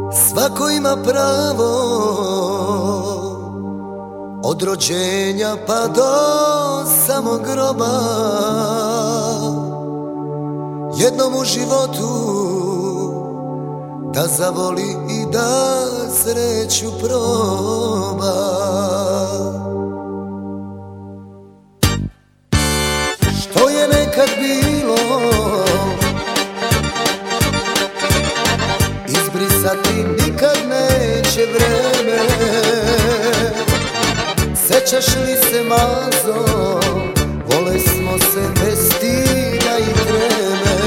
Svako ima pravo od rođenja pa do samog groba, jednom u životu da zavoli i da sreću proba. Što je nekad bilo izbrisati nikad neće vreme. Sećaš li se, Mazo, vole smo se bez stida i treme.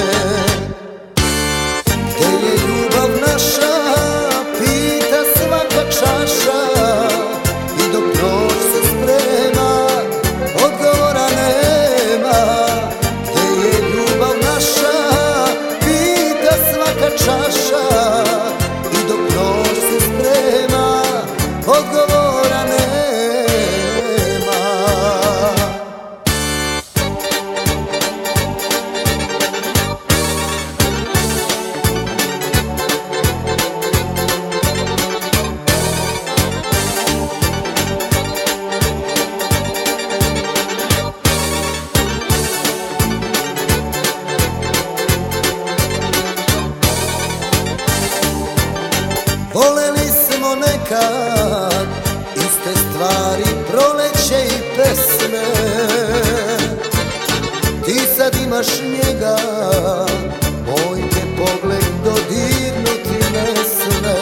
Gde je ljubav naša, pita svaka čaša, i dok noć se sprema, odgovora nema. Gde je ljubav naša, pita svaka čaša, i dok noć se sprema, odgovora nema. Voleli smo nekad iste stvari, proleće i pesme. Ti sad imaš njega, moj te pogled dodirnuti ne sme.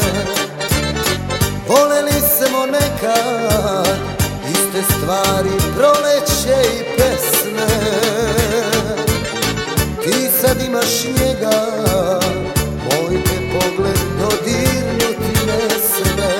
Voleli smo nekad iste stvari, proleće i pesme. Ti sad imaš njega, moj te pogled dodirnuti ne sme.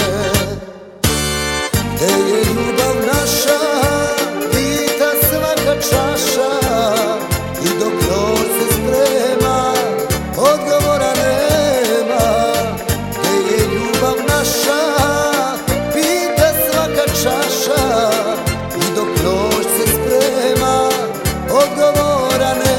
Gde je ljubav naša, pita svaka čaša, i dok noć se sprema, odgovora nema. Gde je ljubav naša, pita svaka čaša, i dok noć se sprema, odgovora nema.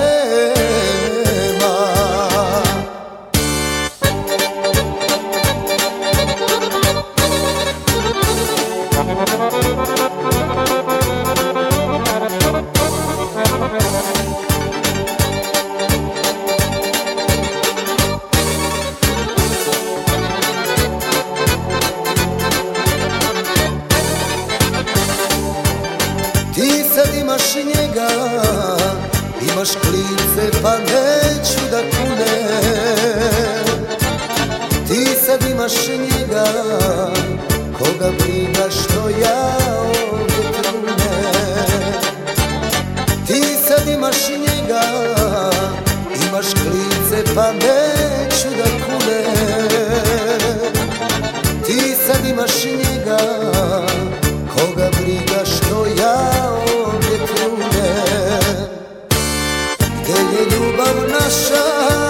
Ti sad imaš njega, imaš klince pa neću da kunem. Ti sad imaš njega, koga briga što ja ovdje trunem. Ti sad imaš njega, imaš klince pa neću da kunem. Ti sad imaš njega, koga briga što ja ovdje trunem. Gde je ljubav naša,